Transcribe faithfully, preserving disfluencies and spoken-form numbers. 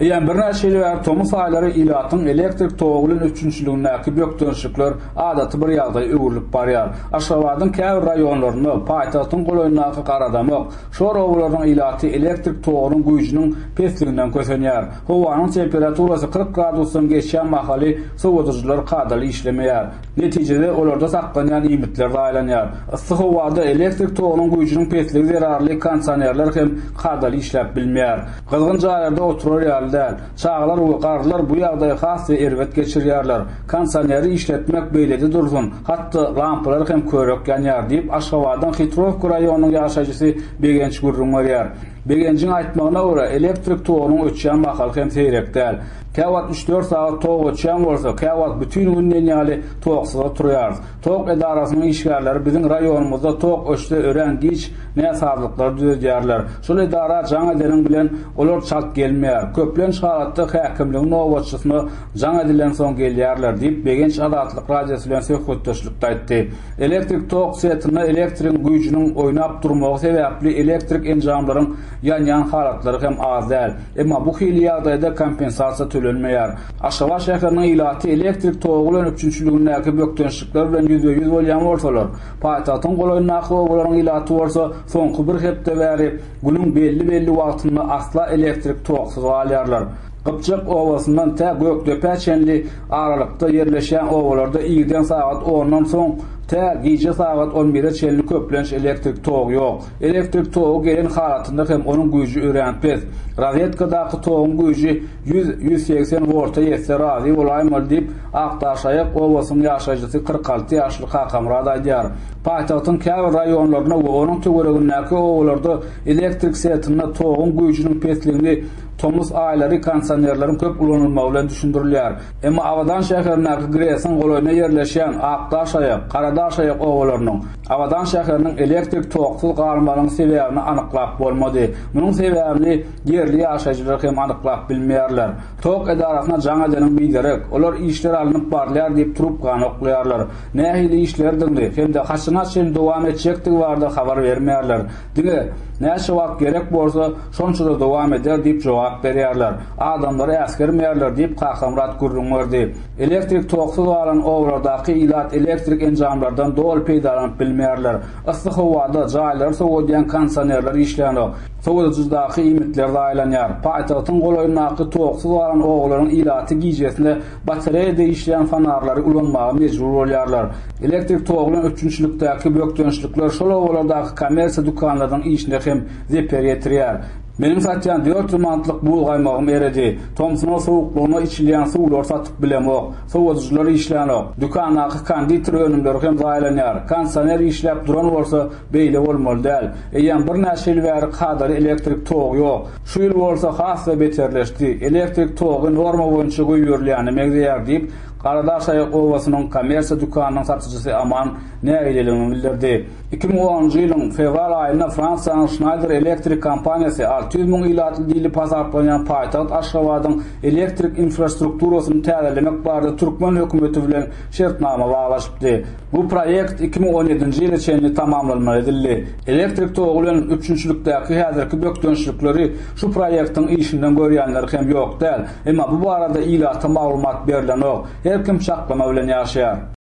Eýen bir näçeli we Tomuz aýlary ilatın elektrik togulun üçünçülügindäki bökdönşükler adaty bir ýagdaý öwürlük barýar. Aşgabatyň käbir raýonlaryny paýtagtyň golaýyndaky Garadamak, şol owlaryň ilaty elektrik togunyň güýjüniň pesliginden kösenýär. Howanyň temperaturasy kırk gradusdan geçýän mahaly sowadyjylar kadaly işlemeýär. Netijede olarda saklanýan imitler aýlanýar. Isyk howada elektrik togunyň güýjüniň pesligi zerarly kondisionerler hem kadaly işläp bilmeýär. Gylgyn jaýlarda oturar ýaly çağlar we garlar bu ýagdaýa has we erwet geçirýärler. Kondisioneri işletmek beýlede dursun. Hatda lampalar hem körek ýanýar diýip Aşgabatyň Hitrovka raýonynyň ýaşaýjysy Begenç Gurrun barýar. Begenciň aýtmagyna görä elektrik togunyň ötýän mahal hem seýrek däl. Käwat üç dört saat tog ötýän bolsa, käwat bütün günden ýaly togsyz oturýar. Tog edarasynyň işgärleri biziň raýonumyzda tog öçde ören giç näsazlyklar düzedýärler. Şol edara jaňa delen bilen olar çat gelmeýär. Köplen şahatda häkimligiň nowatçysyny jaňa dilen soň gelýärler diýip Begenç adatlyk radiosu bilen söhbetdeşlikde aýtdy. Elektrik tog setine elektrik güýjüniň oýnap durmagy sebäpli elektrik enjamlaryň ýanýan halatlary hem az däl. Emma bu hili ýagdaýda kompensasiýa tölenmeýär. Aşgabat şäheriniň ilaty elektrik togulyň üçünçülügindäki bökdönşükler bilen yüzde yüz bolýan bolsalar, paýtagtyň golaýyndaky owlaryň ilaty bolsa, soňky bir hepde bäri günüň belli belli wagtynda asla elektrik togsyz alýarlar. Gypçak owasyndan tä Gökdepe-çenli aralykda yerleşen owalarda ýigden saat ondan soň tä gije saat on bire çenli köplenç elektrik tog ýok. Elektrik togu gelen halatynda hem onuň güýji örenpez. Razvedkadaky togyň güýji yüz yüz seksen volta ýetse razy bolaýmyl diýip Aktaşaýak owasynyň ýaşaýjysy kırk alty ýaşly Hakan Murad aýdýar. Paýtagtyň käbir raýonlaryna we onuň töweregindäki owalarda elektrik setine togyň güýjüniň pesligini Tomuz aýlary kondisionerleriň köp ulanylmagy bilen düşündirilýär. Emma Awadan şäherindäki Gresin golaýyna yerleşen Aktaşaýak, Karadaşaýak owalarynyň Awadan şäheriniň elektrik togsyz galmagynyň sebäbini anyklap bolmady. Munyň sebäbini yerli ýaşaýjylar hem anyklap bilmeýärler. Tog edarasyna jaňa denen biderek, olar işler alınıp barlar diýip turup gana oklarlar. Nähili işlerdiňdi, hem de haçyna çyn dowam etjekdigi barda habar bermeýärler. Dige näçe wagt gerek bolsa, şonçada dowam eder diýip jogap berýärler. Adamlary äskermeýärler diýip Hakan Murad Gurrun berdi. Elektrik togsyz alan owlardaky ilat elektrik enjamlardan dol peýdalanyp bilmeýärler. Isyk howada jaýlar sowudýan kondisionerler işlänok. Sowadyjydaky imitler aýlanýar. Paýtagtyň golaýyndaky togsyz alan owlaryň ilaty gijesinde batareýada işleýän fanarlary ulanmagy mejbur bolýarlar. Elektrik togulyň üçünçülükdäki bökdönşlükler şol owlardaky kommersiýa dukanlaryň işine hem zeper ýetirýär. Benim satýan dört mantlyk bulgaýmagym eredi. Tomsunyň sowuklugyna içilýän suwlar satyp bilemok. Sowadyjylar işlänok. Dukandaky konditer önümleri hem zaýlanýar. Kondisioner işläp duran bolsa beýle bolmaly däl. Eýen bir näçeli bäri kadary elektrik tog ýok. Şu ýyl bolsa has we beterleşdi. Elektrik togy norma boýunça goýberlýäni megzeýär diýip Karadaşaýak owasynyň kommersiýa dukanynyň satyjysy Aman näýiligini bildirdi. iki ming onunçy ýylyň fevral aýynda Fransiýanyň Schneider elektrik kompaniýasy alty yüz miň ilaty dili pasaplanýan paýtagt Aşgabatyň elektrik infrastrukturasyny täzelemek barada Türkmen hökümeti bilen şertnama baglaşypdy. Bu proýekt iki ming on ýedinçi ýyla çenli tamamlanmaly edildi. Elektrik togulyň üçünçülükdäki häzirki bökdönşlükleri şu proýektiň işinden görýänler hem ýok däl. Emma bu barada ilaty maglumat berilenok. Her kim şaklama bilen ýaşaýar.